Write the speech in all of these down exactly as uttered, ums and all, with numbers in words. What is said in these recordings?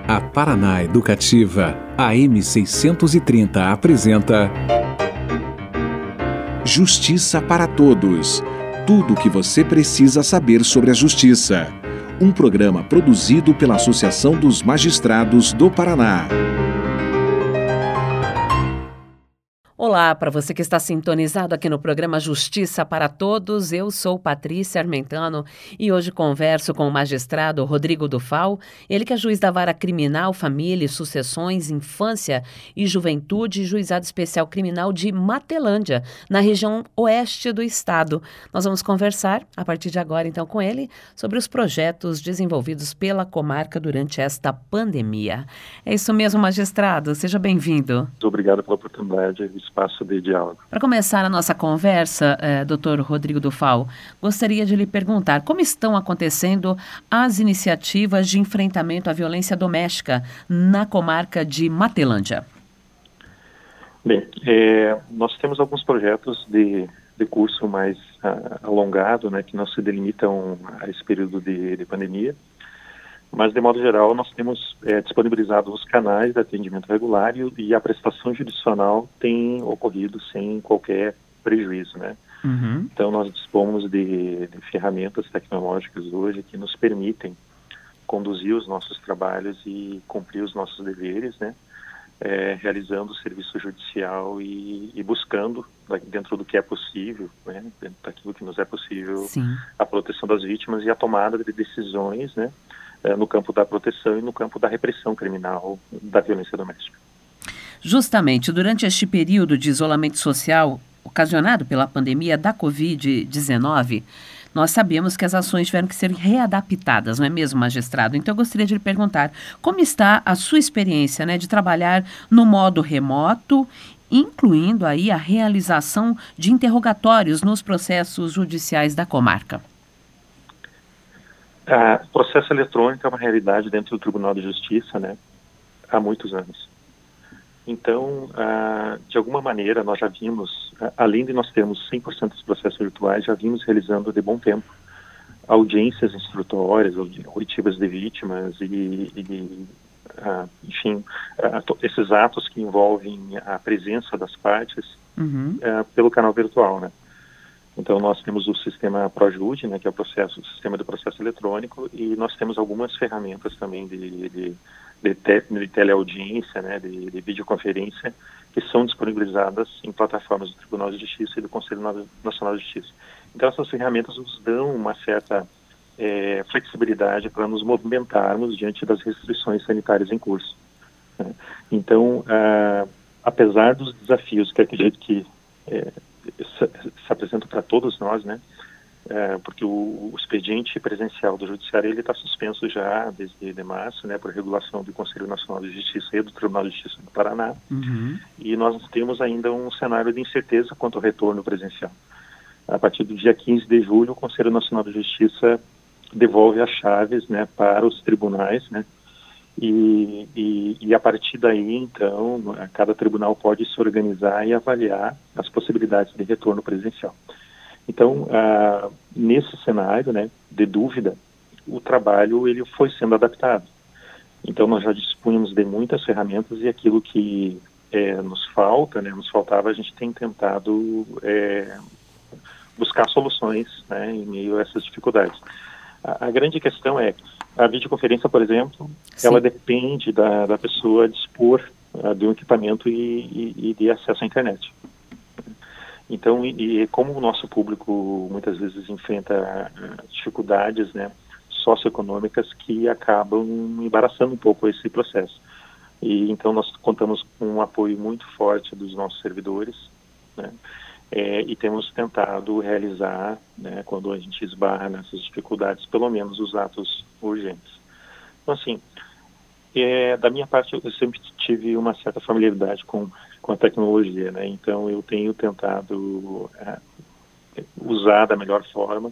A Paraná Educativa, A M seiscentos e trinta apresenta Justiça para Todos. Tudo o que você precisa saber sobre a justiça. Um programa produzido pela Associação dos Magistrados do Paraná. Olá, para você que está sintonizado aqui no programa Justiça para Todos, eu sou Patrícia Armentano e hoje converso com o magistrado Rodrigo Dufal, ele que é juiz da Vara Criminal, Família e Sucessões, Infância e Juventude, Juizado Especial Criminal de Matelândia, na região oeste do estado. Nós vamos conversar, a partir de agora, então, com ele, sobre os projetos desenvolvidos pela comarca durante esta pandemia. É isso mesmo, magistrado, seja bem-vindo. Muito obrigado pela oportunidade e espaço de diálogo. Para começar a nossa conversa, eh, doutor Rodrigo Dufal, gostaria de lhe perguntar como estão acontecendo as iniciativas de enfrentamento à violência doméstica na comarca de Matelândia. Bem, é, nós temos alguns projetos de, de curso mais uh, alongado, né, que não se delimitam a esse período de, de pandemia, mas, de modo geral, nós temos é, disponibilizado os canais de atendimento regular e, e a prestação jurisdicional tem ocorrido sem qualquer prejuízo, né? Uhum. Então, nós dispomos de, de ferramentas tecnológicas hoje que nos permitem conduzir os nossos trabalhos e cumprir os nossos deveres, né? É, realizando o serviço judicial e, e buscando, dentro do que é possível, né? Dentro daquilo que nos é possível, Sim. a proteção das vítimas e a tomada de decisões, né? No campo da proteção e no campo da repressão criminal da violência doméstica. Justamente, durante este período de isolamento social ocasionado pela pandemia da covid dezenove, nós sabemos que as ações tiveram que ser readaptadas, não é mesmo, magistrado? Então, eu gostaria de lhe perguntar como está a sua experiência, né, de trabalhar no modo remoto, incluindo aí a realização de interrogatórios nos processos judiciais da comarca. O processo eletrônico é uma realidade dentro do Tribunal de Justiça, né, há muitos anos. Então, ah, de alguma maneira, nós já vimos, além de nós termos cem por cento dos processos virtuais, já vimos realizando de bom tempo audiências instrutórias, oitivas de vítimas e, e ah, enfim, ah, esses atos que envolvem a presença das partes uhum. ah, pelo canal virtual, né. Então, nós temos o sistema ProJude, né, que é o, processo, o sistema de processo eletrônico, e nós temos algumas ferramentas também de, de, de, te, de teleaudiência, né, de, de videoconferência, que são disponibilizadas em plataformas do Tribunal de Justiça e do Conselho Nacional de Justiça. Então, essas ferramentas nos dão uma certa é, flexibilidade para nos movimentarmos diante das restrições sanitárias em curso, né. Então, ah, apesar dos desafios que acredito que é, se apresenta para todos nós, né? É, porque o, o expediente presencial do Judiciário ele está suspenso já desde de março, né? Por regulação do Conselho Nacional de Justiça e do Tribunal de Justiça do Paraná. Uhum. E nós temos ainda um cenário de incerteza quanto ao retorno presencial. A partir do dia quinze de julho, o Conselho Nacional de Justiça devolve as chaves, né? Para os tribunais, né? E, e, e a partir daí, então, cada tribunal pode se organizar e avaliar as possibilidades de retorno presencial. Então, ah, nesse cenário, né, de dúvida, o trabalho ele foi sendo adaptado. Então, nós já dispunhamos de muitas ferramentas e aquilo que é, nos falta, né, nos faltava, a gente tem tentado é, buscar soluções, né, em meio a essas dificuldades. A, a grande questão é a videoconferência, por exemplo, Sim. ela depende da, da pessoa dispor uh, de um equipamento e, e, e de acesso à internet. Então, e, e como o nosso público muitas vezes enfrenta uh, dificuldades, né, socioeconômicas que acabam embaraçando um pouco esse processo. E então nós contamos com um apoio muito forte dos nossos servidores, né, É, e temos tentado realizar, né, quando a gente esbarra nessas dificuldades, pelo menos os atos urgentes. Então, assim, é, da minha parte, eu sempre tive uma certa familiaridade com, com a tecnologia, né, então eu tenho tentado é, usar da melhor forma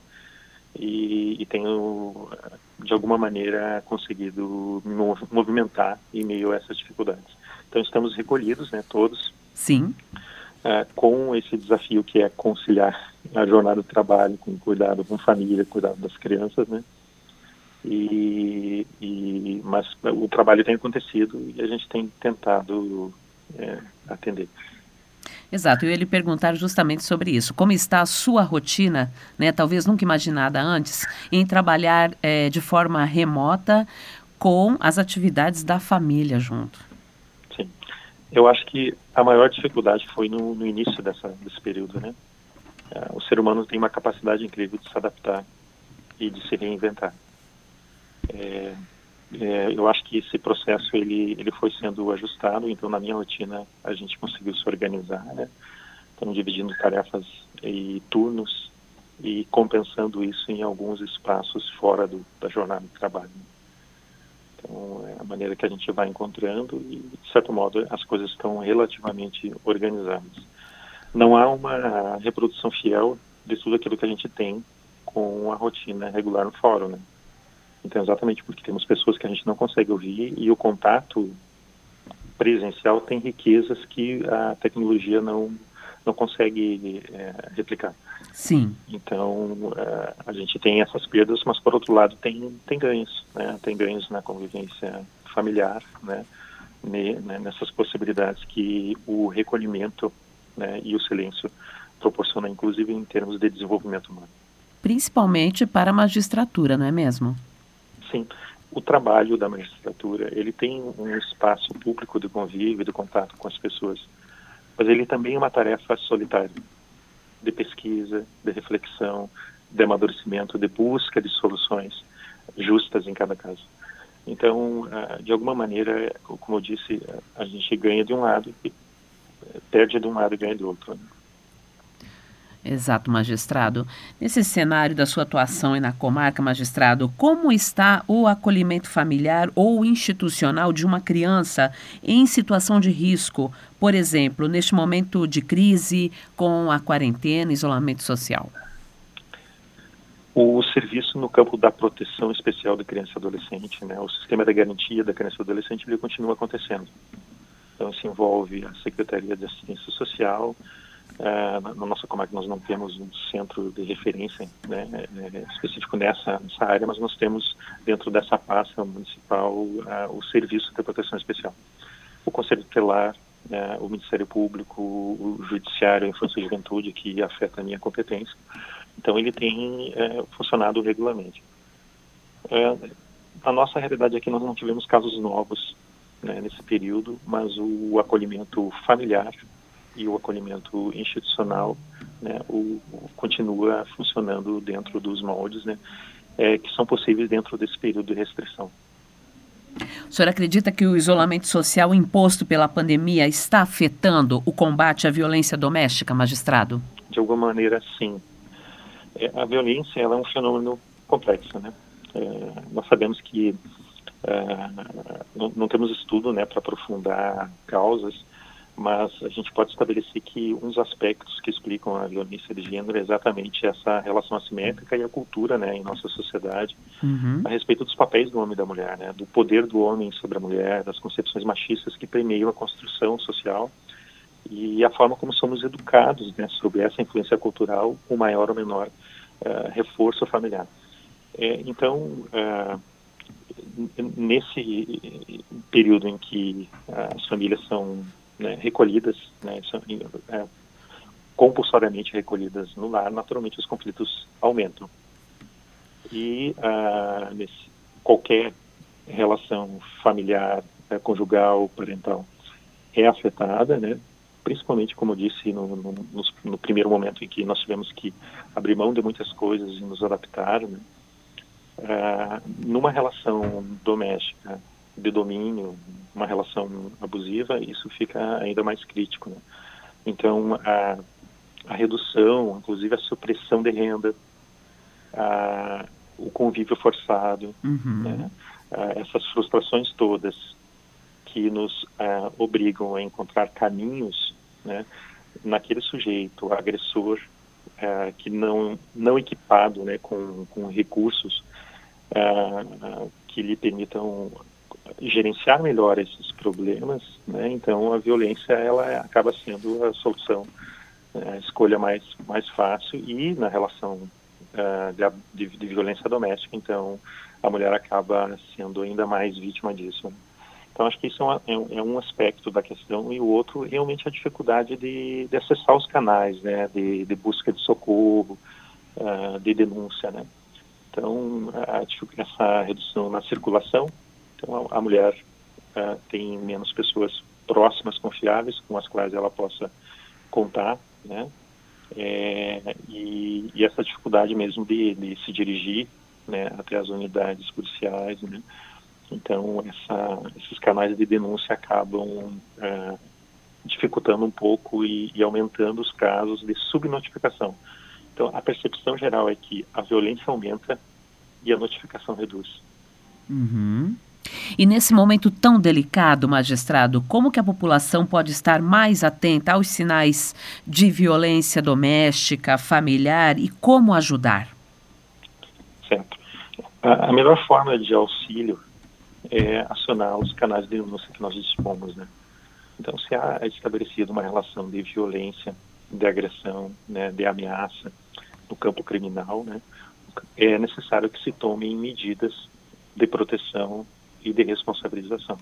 e, e tenho, de alguma maneira, conseguido me movimentar em meio a essas dificuldades. Então, estamos recolhidos, né, todos. Sim. Uh, com esse desafio que é conciliar a jornada de trabalho com cuidado com família, cuidado das crianças, né? e, e, mas o trabalho tem acontecido e a gente tem tentado é, atender. Exato, eu ia lhe perguntar justamente sobre isso. Como está a sua rotina, né, talvez nunca imaginada antes, em trabalhar é, de forma remota com as atividades da família junto? Sim, eu acho que a maior dificuldade foi no, no início dessa, desse período, né? Uh, o ser humano tem uma capacidade incrível de se adaptar e de se reinventar. É, é, eu acho que esse processo ele, ele foi sendo ajustado, então na minha rotina a gente conseguiu se organizar, né? Estamos dividindo tarefas e turnos e compensando isso em alguns espaços fora do, da jornada de trabalho. Então é a maneira que a gente vai encontrando e, de certo modo, as coisas estão relativamente organizadas. Não há uma reprodução fiel de tudo aquilo que a gente tem com a rotina regular no fórum, né? Então, exatamente porque temos pessoas que a gente não consegue ouvir e o contato presencial tem riquezas que a tecnologia não, não consegue é, replicar. Sim. Então, é, a gente tem essas perdas, mas, por outro lado, tem, tem ganhos, né? Tem ganhos na convivência familiar, né? Nessas possibilidades que o recolhimento, né, e o silêncio proporciona, inclusive, em termos de desenvolvimento humano. Principalmente para a magistratura, não é mesmo? Sim, o trabalho da magistratura, ele tem um espaço público de convívio, de contato com as pessoas, mas ele também é uma tarefa solitária, de pesquisa, de reflexão, de amadurecimento, de busca de soluções justas em cada caso. Então, de alguma maneira, como eu disse, a gente ganha de um lado e perde de um lado e ganha do outro, né? Exato, magistrado. Nesse cenário da sua atuação aí na comarca, magistrado, como está o acolhimento familiar ou institucional de uma criança em situação de risco, por exemplo, neste momento de crise, com a quarentena, isolamento social? O serviço no campo da proteção especial da criança e adolescente, né, o sistema da garantia da criança e adolescente, ele continua acontecendo. Então, isso envolve a Secretaria de Assistência Social. Uh, na, na nossa comarca nós não temos um centro de referência, né, é, específico nessa, nessa área, mas nós temos dentro dessa pasta municipal uh, o Serviço de Proteção Especial. O Conselho Tutelar, uh, o Ministério Público, o Judiciário, a Infância e Juventude, que afeta a minha competência. Então ele tem uh, funcionado regularmente. Uh, a nossa realidade aqui, nós não tivemos casos novos, né, nesse período, mas o acolhimento familiar e o acolhimento institucional, né, o, o, continua funcionando dentro dos moldes, né, é, que são possíveis dentro desse período de restrição. O senhor acredita que o isolamento social imposto pela pandemia está afetando o combate à violência doméstica, magistrado? De alguma maneira, sim. É, a violência ela é um fenômeno complexo, né? É, nós sabemos que é, não, não temos estudo, né, para aprofundar causas, mas a gente pode estabelecer que um dos aspectos que explicam a violência de gênero é exatamente essa relação assimétrica e a cultura, né, em nossa sociedade, uhum, a respeito dos papéis do homem e da mulher, né, do poder do homem sobre a mulher, das concepções machistas que permeiam a construção social e a forma como somos educados, né, sobre essa influência cultural, com maior ou menor uh, reforço familiar. É, então, uh, nesse período em que uh, as famílias são, né, recolhidas, né, são, é, compulsoriamente recolhidas no lar, naturalmente os conflitos aumentam. E uh, nesse, qualquer relação familiar, é, conjugal, parental é afetada, né, principalmente, como eu disse, no, no, no, no primeiro momento em que nós tivemos que abrir mão de muitas coisas e nos adaptar, né, uh, numa relação doméstica de domínio, uma relação abusiva, isso fica ainda mais crítico, né? Então, a, a redução, inclusive a supressão de renda, a, o convívio forçado, uhum, né? a, essas frustrações todas que nos a, obrigam a encontrar caminhos, né, naquele sujeito agressor, a, que não, não equipado, né, com, com recursos a, a, que lhe permitam gerenciar melhor esses problemas, né? Então a violência ela acaba sendo a solução, a escolha mais mais fácil, e na relação uh, de, de, de violência doméstica, então a mulher acaba sendo ainda mais vítima disso. Então, acho que isso é, uma, é um aspecto da questão, e o outro, realmente, a dificuldade de, de acessar os canais, né, de, de busca de socorro, uh, de denúncia, né. Então, a, essa redução na circulação, então a, a mulher uh, tem menos pessoas próximas, confiáveis, com as quais ela possa contar, né, é, e, e essa dificuldade mesmo de, de se dirigir, né, até as unidades policiais, né. Então, essa, esses canais de denúncia acabam é, dificultando um pouco e, e aumentando os casos de subnotificação. Então, a percepção geral é que a violência aumenta e a notificação reduz. Uhum. E nesse momento tão delicado, magistrado, como que a população pode estar mais atenta aos sinais de violência doméstica, familiar, e como ajudar? Certo. A, a melhor forma de auxílio é acionar os canais de denúncia que nós dispomos, né? Então, se há estabelecida uma relação de violência, de agressão, né, de ameaça no campo criminal, né, é necessário que se tomem medidas de proteção e de responsabilização.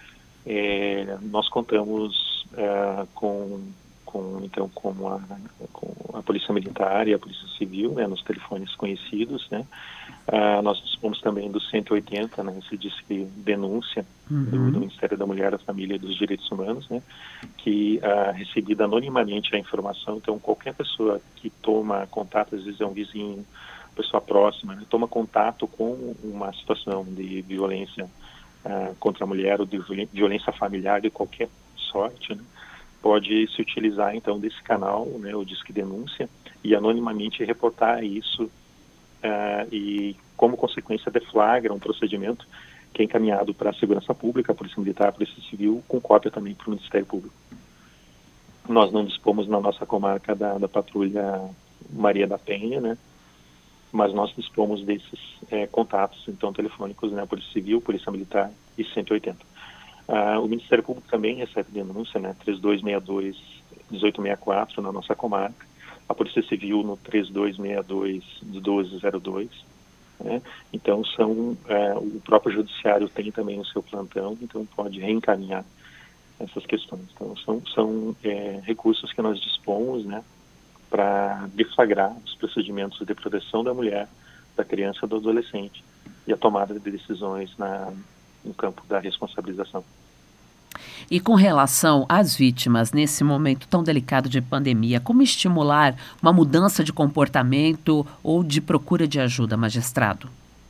É, nós contamos é, com, com, então, com a, com a Polícia Militar e a Polícia Civil, né, nos telefones conhecidos, né. Uh, nós dispomos também do cento e oitenta, né, esse disque denúncia uhum. do, do Ministério da Mulher, da Família e dos Direitos Humanos, né, que uh, recebida anonimamente a informação. Então, qualquer pessoa que toma contato, às vezes é um vizinho, pessoa próxima, né, toma contato com uma situação de violência uh, contra a mulher ou de violência familiar de qualquer sorte, né, pode se utilizar, então, desse canal, né, o disque denúncia, e anonimamente reportar isso. Uh, e, como consequência, deflagra um procedimento que é encaminhado para a Segurança Pública, a Polícia Militar, a Polícia Civil, com cópia também para o Ministério Público. Nós não dispomos na nossa comarca da, da Patrulha Maria da Penha, né? Mas nós dispomos desses é, contatos, então, telefônicos, né? Polícia Civil, Polícia Militar e cento e oitenta. Uh, o Ministério Público também recebe denúncia, né? três dois seis dois, um oito seis quatro na nossa comarca. A Polícia Civil no três dois seis dois, um dois zero dois, né? Então, são, é, o próprio Judiciário tem também o seu plantão, então pode reencaminhar essas questões. Então, são, são é, recursos que nós dispomos, né, para deflagrar os procedimentos de proteção da mulher, da criança e do adolescente e a tomada de decisões na, no campo da responsabilização. E com relação às vítimas, nesse momento tão delicado de pandemia, como estimular uma mudança de comportamento ou de procura de ajuda, magistrado?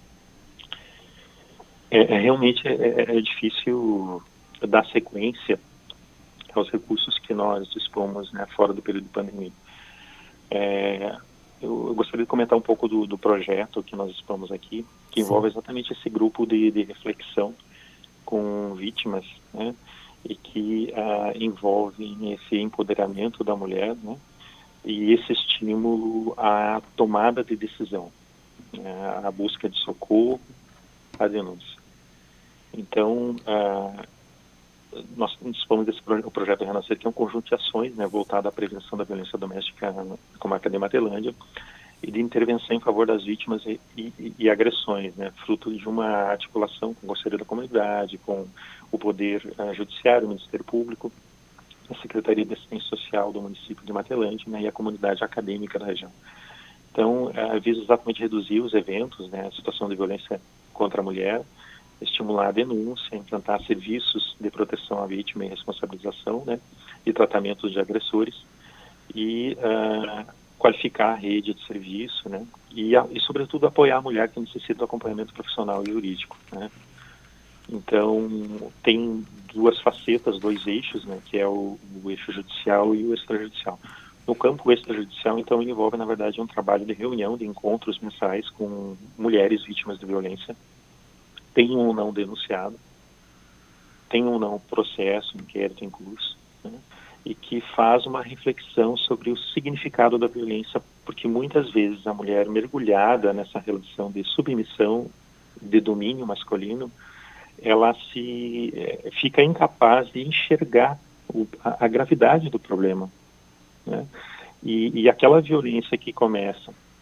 É, é, realmente é, é difícil dar sequência aos recursos que nós dispomos, né, fora do período de pandemia. É, eu, eu gostaria de comentar um pouco do, do projeto que nós dispomos aqui, que Sim. envolve exatamente esse grupo de, de reflexão com vítimas, né, e que uh, envolve esse empoderamento da mulher, né, e esse estímulo à tomada de decisão, né, à busca de socorro, à denúncia. Então, uh, nós dispomos desse pro, o projeto Renascer, que é um conjunto de ações, né, voltado à prevenção da violência doméstica na comarca de Matelândia, e de intervenção em favor das vítimas e, e, e agressões, né, fruto de uma articulação com o Conselho da Comunidade, com o Poder uh, Judiciário, o Ministério Público, a Secretaria de Assistência Social do município de Matelândia, né, e a comunidade acadêmica da região. Então, uh, visa exatamente reduzir os eventos, né, a situação de violência contra a mulher, estimular a denúncia, implantar serviços de proteção à vítima e responsabilização, né, e tratamentos de agressores, e uh, qualificar a rede de serviço, né, e, a, e, sobretudo, apoiar a mulher que necessita do acompanhamento profissional e jurídico, né. Então, tem duas facetas, dois eixos, né, que é o, o eixo judicial e o extrajudicial. No campo extrajudicial, então, envolve, na verdade, um trabalho de reunião, de encontros mensais com mulheres vítimas de violência, tem ou não denunciado, tem ou não processo, inquérito em curso, né, e que faz uma reflexão sobre o significado da violência, porque muitas vezes a mulher mergulhada nessa relação de submissão, de domínio masculino, ela se é, fica incapaz de enxergar o, a, a gravidade do problema, né? E, e aquela violência que começa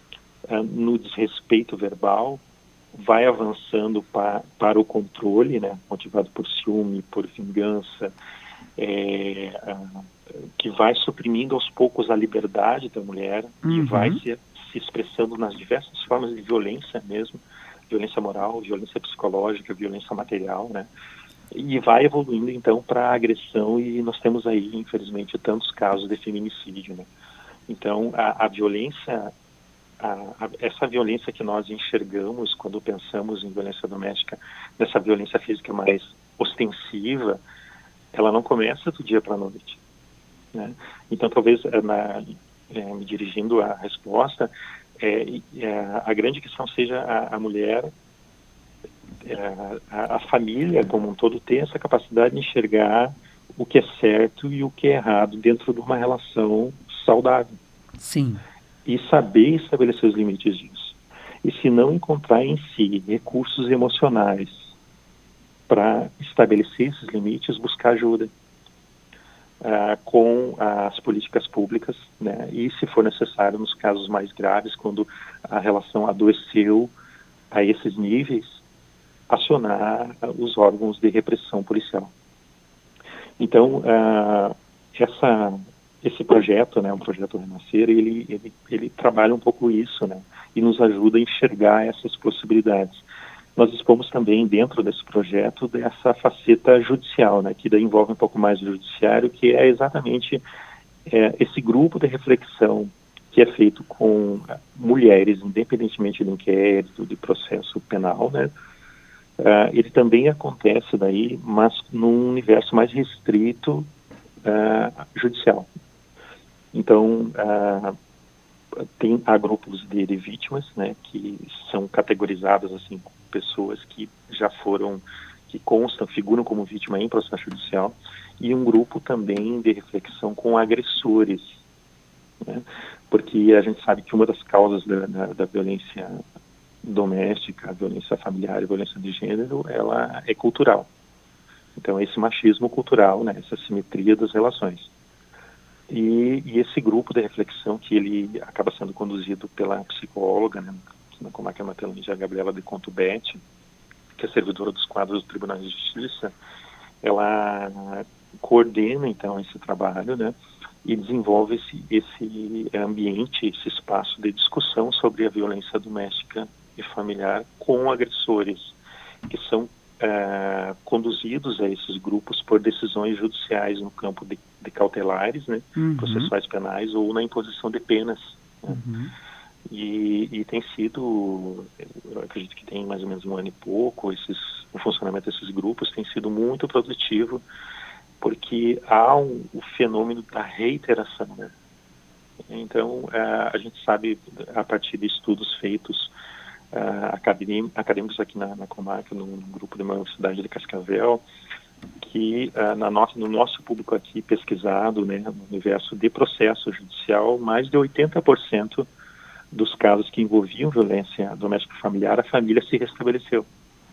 uh, no desrespeito verbal, vai avançando pa, para o controle, né, motivado por ciúme, por vingança, é, uh, que vai suprimindo aos poucos a liberdade da mulher, uhum. e vai se, se expressando nas diversas formas de violência mesmo, violência moral, violência psicológica, violência material, né, e vai evoluindo então para a agressão, e nós temos aí, infelizmente, tantos casos de feminicídio, né. Então, a, a violência, a, a, essa violência que nós enxergamos quando pensamos em violência doméstica, dessa violência física mais ostensiva, ela não começa do dia para a noite, né? Então, talvez, na, é, me dirigindo à resposta, é, é, a grande questão seja a, a mulher, é, a, a família como um todo, ter essa capacidade de enxergar o que é certo e o que é errado dentro de uma relação saudável. Sim. E saber estabelecer os limites disso. E se não encontrar em si recursos emocionais para estabelecer esses limites, buscar ajuda uh, com as políticas públicas, né? E, se for necessário, nos casos mais graves, quando a relação adoeceu a esses níveis, acionar uh, os órgãos de repressão policial. Então, uh, essa, esse projeto, né, o projeto Renascer, ele, ele, ele trabalha um pouco isso, né, e nos ajuda a enxergar essas possibilidades. Nós expomos também, dentro desse projeto, dessa faceta judicial, né, que daí envolve um pouco mais o judiciário, que é exatamente é, esse grupo de reflexão que é feito com mulheres, independentemente do inquérito, de processo penal, né. Uh, ele também acontece daí, mas num universo mais restrito uh, judicial. Então, uh, tem, há grupos de, de vítimas, né, que são categorizadas assim, como pessoas que já foram, que constam, figuram como vítima em processo judicial, e um grupo também de reflexão com agressores, né, porque a gente sabe que uma das causas da, da, da violência doméstica, a violência familiar e a violência de gênero, ela é cultural. Então, esse machismo cultural, né, essa simetria das relações. E, e esse grupo de reflexão, que ele acaba sendo conduzido pela psicóloga, né, na comarca materna, a Gabriela de Contubete, que é servidora dos quadros do Tribunal de Justiça, ela coordena, então, esse trabalho, né, e desenvolve esse, esse ambiente, esse espaço de discussão sobre a violência doméstica e familiar com agressores, que são uh, conduzidos a esses grupos por decisões judiciais no campo de, de cautelares, né, uhum. processuais penais, ou na imposição de penas. Né? Uhum. E, e tem sido, eu acredito que tem mais ou menos um ano e pouco, esses, o funcionamento desses grupos tem sido muito produtivo, porque há um, o fenômeno da reiteração, né? Então, uh, a gente sabe, a partir de estudos feitos uh, acadêmicos, acadêmicos aqui na, na comarca, no, no grupo de uma universidade de Cascavel, que uh, na nossa, no nosso público aqui pesquisado, né, no universo de processo judicial, mais de oitenta por cento dos casos que envolviam violência doméstica e familiar, a família se restabeleceu.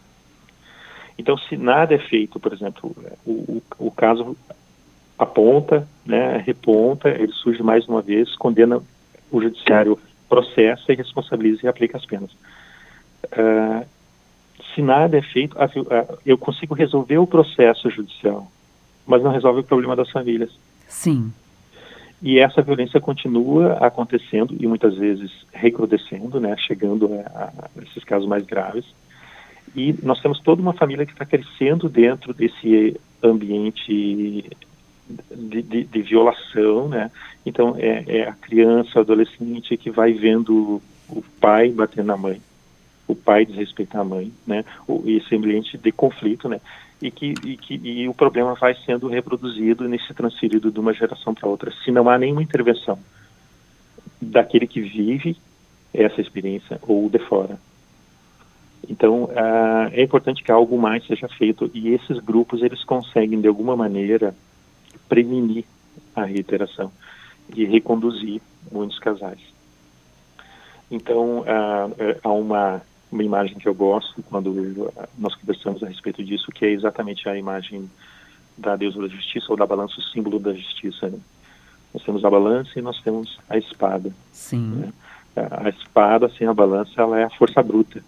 Então, se nada é feito, por exemplo, o, o, o caso aponta, né, reponta, ele surge mais uma vez, condena, o judiciário processa e responsabiliza e aplica as penas. Uh, se nada é feito, a, a, eu consigo resolver o processo judicial, mas não resolve o problema das famílias. Sim. E essa violência continua acontecendo e muitas vezes recrudescendo, né, chegando a, a esses casos mais graves. E nós temos toda uma família que está crescendo dentro desse ambiente de, de, de violação, né? Então, é, é a criança, o adolescente que vai vendo o pai bater na mãe, o pai desrespeitar a mãe, né? O, esse ambiente de conflito, né? E, que, e, que, e o problema vai sendo reproduzido nesse transferido de uma geração para outra, se não há nenhuma intervenção daquele que vive essa experiência ou de fora. Então, uh, é importante que algo mais seja feito, e esses grupos, eles conseguem, de alguma maneira, prevenir a reiteração e reconduzir muitos casais. Então, uh, há uma, uma imagem que eu gosto quando nós conversamos a respeito disso, que é exatamente a imagem da deusa da justiça, ou da balança, o símbolo da justiça, né? Nós temos a balança e nós temos a espada. Sim. Né? A espada sem a balança, ela é a força bruta.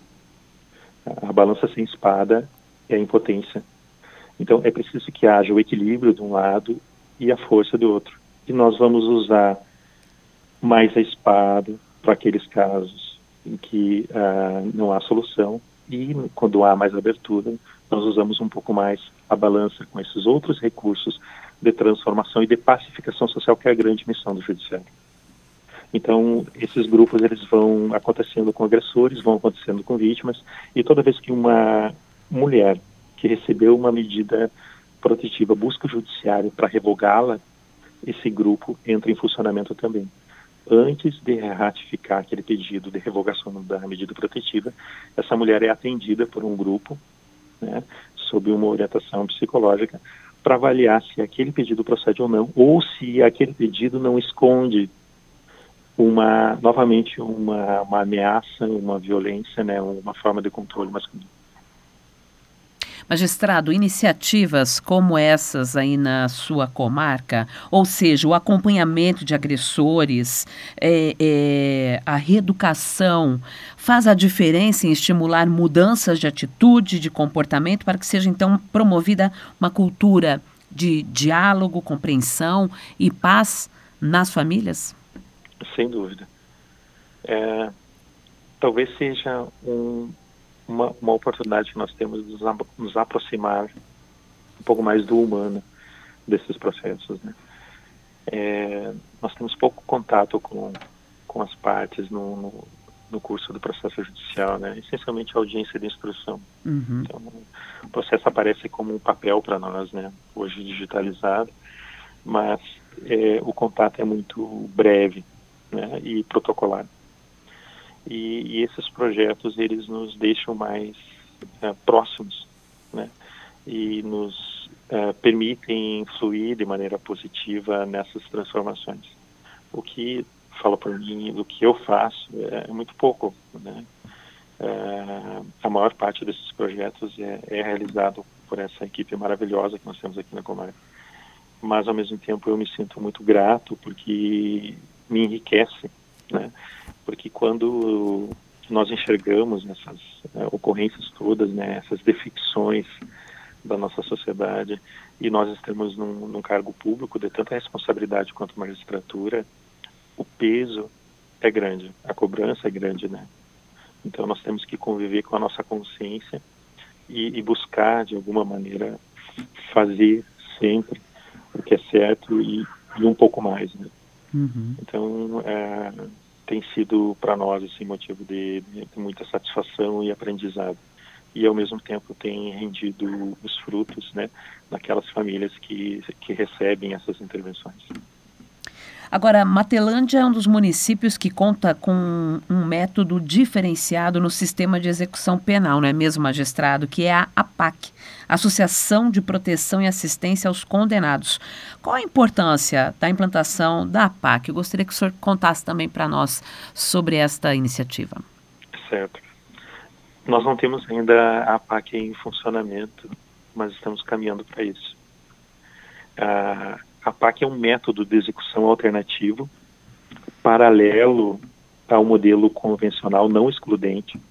A balança sem espada é a impotência. Então, é preciso que haja o equilíbrio de um lado e a força do outro. E nós vamos usar mais a espada para aqueles casos em que uh, não há solução, e quando há mais abertura, nós usamos um pouco mais a balança com esses outros recursos de transformação e de pacificação social, que é a grande missão do judiciário. Então, esses grupos, eles vão acontecendo com agressores, vão acontecendo com vítimas, e toda vez que uma mulher que recebeu uma medida protetiva busca o judiciário para revogá-la, esse grupo entra em funcionamento também. Antes de ratificar aquele pedido de revogação da medida protetiva, essa mulher é atendida por um grupo, né, sob uma orientação psicológica, para avaliar se aquele pedido procede ou não, ou se aquele pedido não esconde uma, novamente, uma, uma ameaça, uma violência, né, uma forma de controle masculino. Magistrado, iniciativas como essas aí na sua comarca, ou seja, o acompanhamento de agressores, é, é, a reeducação, faz a diferença em estimular mudanças de atitude, de comportamento, para que seja então promovida uma cultura de diálogo, compreensão e paz nas famílias? Sem dúvida. É, talvez seja um... Uma, uma oportunidade que nós temos de nos, nos aproximar um pouco mais do humano desses processos, né? É, nós temos pouco contato com, com as partes no, no, no curso do processo judicial, né? Essencialmente a audiência de instrução. Uhum. Então, o processo aparece como um papel para nós, né? Hoje digitalizado, mas é, o contato é muito breve, né? E protocolar. E, e esses projetos, eles nos deixam mais uh, próximos, né? E nos uh, permitem fluir de maneira positiva nessas transformações. O que, falo por mim, do que eu faço é, é muito pouco, né? Uh, a maior parte desses projetos é, é realizado por essa equipe maravilhosa que nós temos aqui na comarca. Mas, ao mesmo tempo, eu me sinto muito grato porque me enriquece, né? Porque quando nós enxergamos essas uh, ocorrências todas, né, essas defecções da nossa sociedade, e nós estamos num, num cargo público de tanta responsabilidade quanto a magistratura, o peso é grande, a cobrança é grande, né? Então nós temos que conviver com a nossa consciência e, e buscar, de alguma maneira, fazer sempre o que é certo e, e um pouco mais, né? Uhum. Então, é, tem sido para nós assim, motivo de, de muita satisfação e aprendizado. E, ao mesmo tempo, tem rendido os frutos, né, naquelas famílias que, que recebem essas intervenções. Agora, Matelândia é um dos municípios que conta com um método diferenciado no sistema de execução penal, não é mesmo, magistrado? Que é a APAC, Associação de Proteção e Assistência aos Condenados. Qual a importância da implantação da APAC? Eu gostaria que o senhor contasse também para nós sobre esta iniciativa. Certo. Nós não temos ainda a APAC em funcionamento, mas estamos caminhando para isso. A APAC é um método de execução alternativo, paralelo ao modelo convencional não excludente,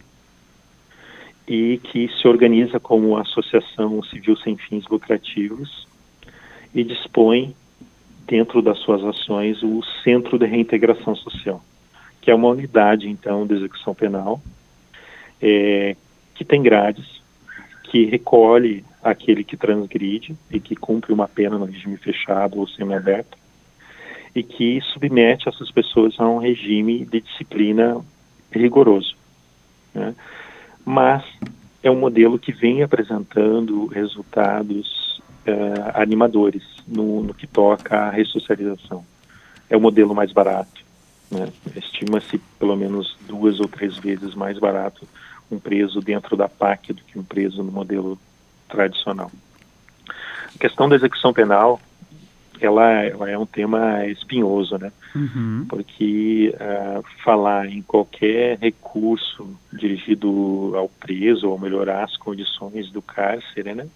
e que se organiza como associação civil sem fins lucrativos e dispõe, dentro das suas ações, o Centro de Reintegração Social, que é uma unidade, então, de execução penal, é, que tem grades, que recolhe aquele que transgride e que cumpre uma pena no regime fechado ou semiaberto, e que submete essas pessoas a um regime de disciplina rigoroso, né? Mas é um modelo que vem apresentando resultados uh, animadores no, no que toca à ressocialização. É o modelo mais barato, né? Estima-se pelo menos duas ou três vezes mais barato um preso dentro da APAC do que um preso no modelo tradicional. A questão da execução penal, ela, ela é um tema espinhoso, né? Uhum. Porque uh, falar em qualquer recurso dirigido ao preso ou melhorar as condições do cárcere, né,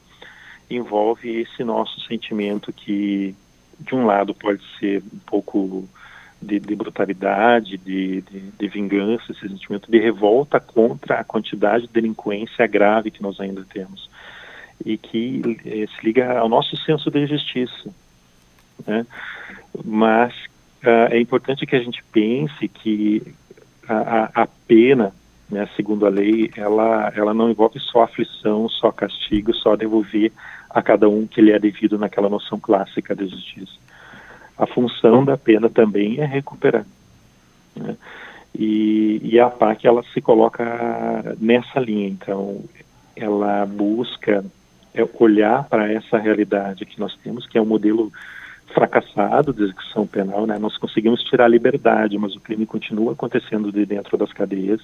envolve esse nosso sentimento que, de um lado, pode ser um pouco de, de brutalidade, de, de, de vingança, esse sentimento de revolta contra a quantidade de delinquência grave que nós ainda temos, e que eh, se liga ao nosso senso de justiça, né? Mas uh, é importante que a gente pense que a, a, a pena, né, segundo a lei, ela, ela não envolve só aflição, só castigo, só devolver a cada um que lhe é devido naquela noção clássica de justiça. A função da pena também é recuperar, né? E, e a P A C, ela se coloca nessa linha. Então, ela busca é, olhar para essa realidade que nós temos, que é um modelo fracassado de execução penal, né? Nós conseguimos tirar a liberdade, mas o crime continua acontecendo de dentro das cadeias.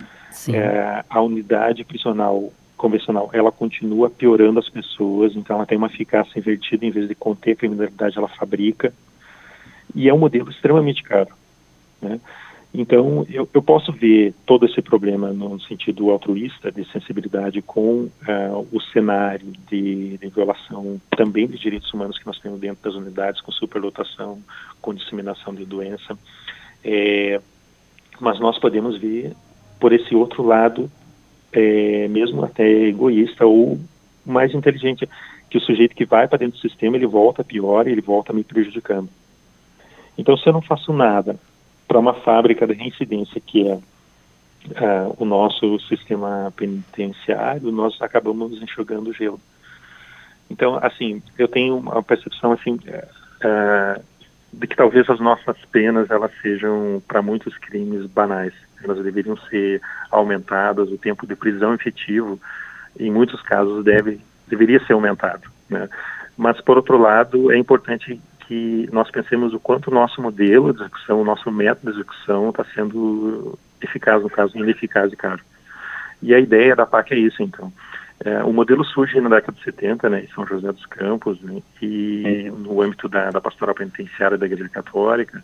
É, a unidade prisional convencional, ela continua piorando as pessoas, então ela tem uma eficácia invertida, em vez de conter a criminalidade, ela fabrica, e é um modelo extremamente caro, né? Então, eu, eu posso ver todo esse problema no sentido altruísta, de sensibilidade com uh, o cenário de, de violação também de direitos humanos que nós temos dentro das unidades, com superlotação, com disseminação de doença, é, mas nós podemos ver por esse outro lado, é, mesmo até egoísta ou mais inteligente, que o sujeito que vai para dentro do sistema, ele volta pior e ele volta me prejudicando. Então, se eu não faço nada para uma fábrica de reincidência, que é uh, o nosso sistema penitenciário, nós acabamos enxugando o gelo. Então, assim, eu tenho uma percepção, assim, uh, de que talvez as nossas penas, elas sejam, para muitos crimes, banais. Elas deveriam ser aumentadas, o tempo de prisão efetivo, em muitos casos, deve, deveria ser aumentado, né? Mas, por outro lado, é importante que nós pensemos o quanto o nosso modelo de execução, o nosso método de execução está sendo eficaz, no caso, ineficaz e caro. E a ideia da P A C é isso, então. É, o modelo surge na década de setenta, né, em São José dos Campos, né, e no âmbito da, da pastoral penitenciária da Igreja Católica,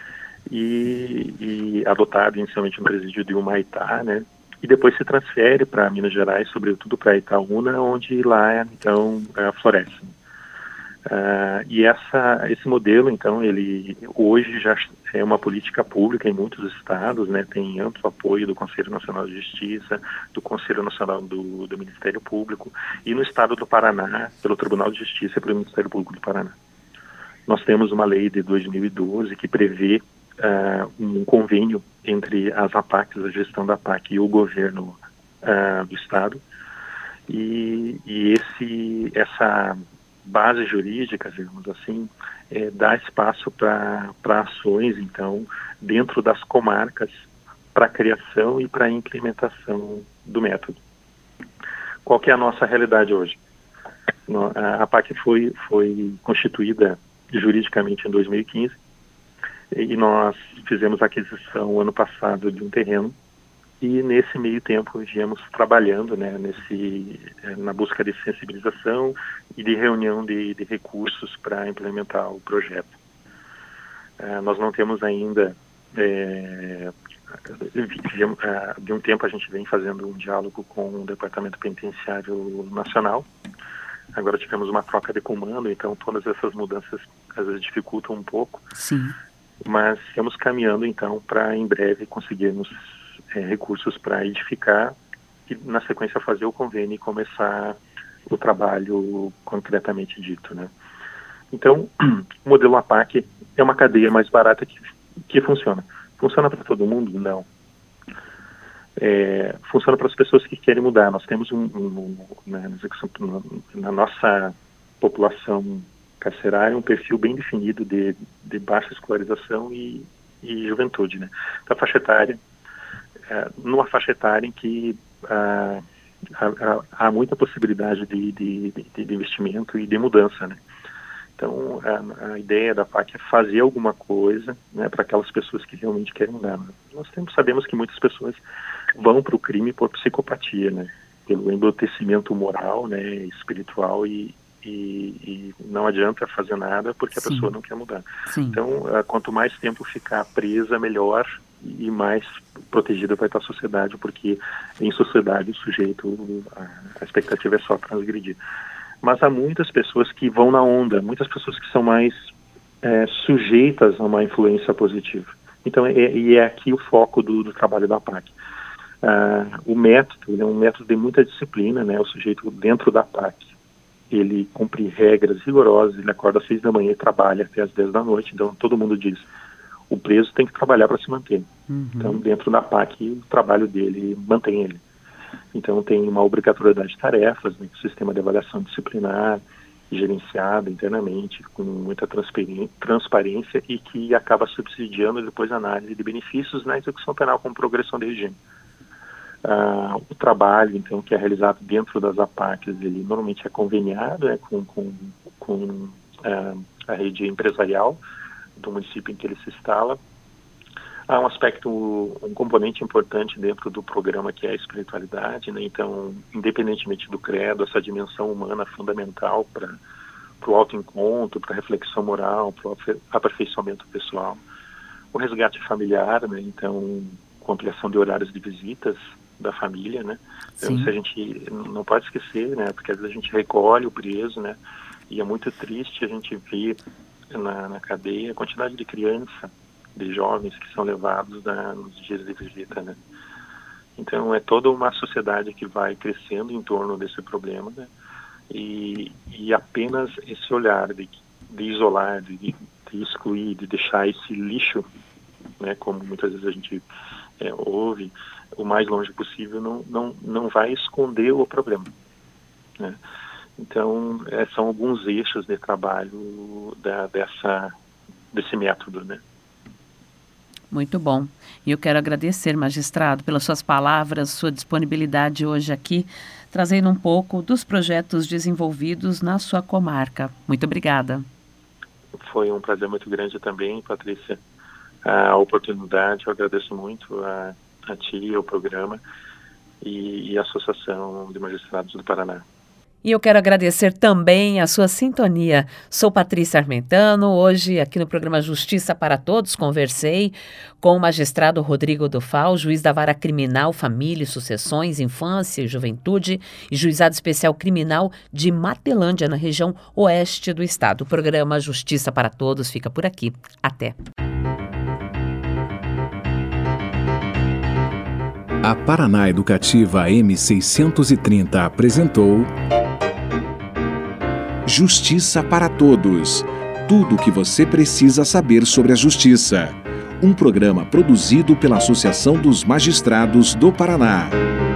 e, e adotado inicialmente no presídio de Humaitá, né, e depois se transfere para Minas Gerais, sobretudo para Itaúna, onde lá, então, é, floresce. Uh, e essa, esse modelo, então, ele hoje já é uma política pública em muitos estados, né, tem amplo apoio do Conselho Nacional de Justiça, do Conselho Nacional do, do Ministério Público, e no estado do Paraná, pelo Tribunal de Justiça e pelo Ministério Público do Paraná. Nós temos uma lei de dois mil e doze que prevê uh, um convênio entre as A P A Cs, a gestão da P A C e o governo uh, do estado, e, e esse, essa base jurídica, digamos assim, é, dá espaço para ações, então, dentro das comarcas, para a criação e para a implementação do método. Qual que é a nossa realidade hoje? A P A C foi, foi constituída juridicamente em dois mil e quinze, e nós fizemos a aquisição ano passado de um terreno, e nesse meio tempo viemos trabalhando, né, nesse, na busca de sensibilização e de reunião de, de recursos para implementar o projeto. Uh, nós não temos ainda, é, de um tempo a gente vem fazendo um diálogo com o Departamento Penitenciário Nacional. Agora tivemos uma troca de comando, então todas essas mudanças às vezes dificultam um pouco. Sim. Mas estamos caminhando então para em breve conseguirmos É, recursos para edificar e, na sequência, fazer o convênio e começar o trabalho concretamente dito, né? Então, o modelo A P A C é uma cadeia mais barata que, que funciona. Funciona para todo mundo? Não. É, funciona para as pessoas que querem mudar. Nós temos um, um, né, na nossa população carcerária um perfil bem definido de, de baixa escolarização e, e juventude, né? Da faixa etária, numa faixa etária em que uh, há, há muita possibilidade de, de, de, de investimento e de mudança, né? Então, a, a ideia da P A C é fazer alguma coisa, né, para aquelas pessoas que realmente querem mudar, né? Nós temos, sabemos que muitas pessoas vão para o crime por psicopatia, né? Pelo embrutecimento moral, né, espiritual, e, e, e não adianta fazer nada porque a Sim. pessoa não quer mudar. Sim. Então, uh, quanto mais tempo ficar presa, melhor, e mais protegida vai estar a sociedade, porque em sociedade o sujeito, a expectativa é só transgredir. Mas há muitas pessoas que vão na onda, muitas pessoas que são mais é, sujeitas a uma influência positiva. Então, é, e é aqui o foco do, do trabalho da A P A C. Uh, o método é um método de muita disciplina, né? O sujeito dentro da A P A C, ele cumpre regras rigorosas, ele acorda às seis da manhã e trabalha até às dez da noite, então todo mundo diz, o preso tem que trabalhar para se manter. Uhum. Então, dentro da A P A C, o trabalho dele mantém ele. Então, tem uma obrigatoriedade de tarefas, né? Sistema de avaliação disciplinar, gerenciado internamente, com muita transparência e que acaba subsidiando depois a análise de benefícios na execução penal com progressão de regime. Uh, o trabalho, então, que é realizado dentro das A P A Cs, ele normalmente é conveniado, né, com, com, com uh, a rede empresarial do município em que ele se instala. Há um aspecto, um componente importante dentro do programa que é a espiritualidade, né? Então, independentemente do credo, essa dimensão humana fundamental para o autoencontro, para a reflexão moral, para o aperfeiçoamento pessoal. O resgate familiar, né? Então, com ampliação de horários de visitas da família, né? Então, isso a gente não pode esquecer, né? Porque às vezes a gente recolhe o preso, né? E é muito triste a gente ver na, na cadeia a quantidade de criança, de jovens que são levados na, nos dias de visita, né? Então, é toda uma sociedade que vai crescendo em torno desse problema, né? E, e apenas esse olhar de, de isolar, de, de excluir, de deixar esse lixo, né, como muitas vezes a gente é, ouve, o mais longe possível, não, não, não vai esconder o problema, né? Então, é, são alguns eixos de trabalho da, dessa, desse método, né? Muito bom. E eu quero agradecer, magistrado, pelas suas palavras, sua disponibilidade hoje aqui, trazendo um pouco dos projetos desenvolvidos na sua comarca. Muito obrigada. Foi um prazer muito grande também, Patrícia, a oportunidade. Eu agradeço muito a, a ti, ao programa e, e a Associação de Magistrados do Paraná. E eu quero agradecer também a sua sintonia. Sou Patrícia Armentano. Hoje, aqui no programa Justiça para Todos, conversei com o magistrado Rodrigo Dufal, juiz da Vara Criminal, Família e Sucessões, Infância e Juventude e Juizado Especial Criminal de Matelândia, na região oeste do estado. O programa Justiça para Todos fica por aqui. Até. A Paraná Educativa M seiscentos e trinta apresentou Justiça para Todos. Tudo o que você precisa saber sobre a justiça. Um programa produzido pela Associação dos Magistrados do Paraná.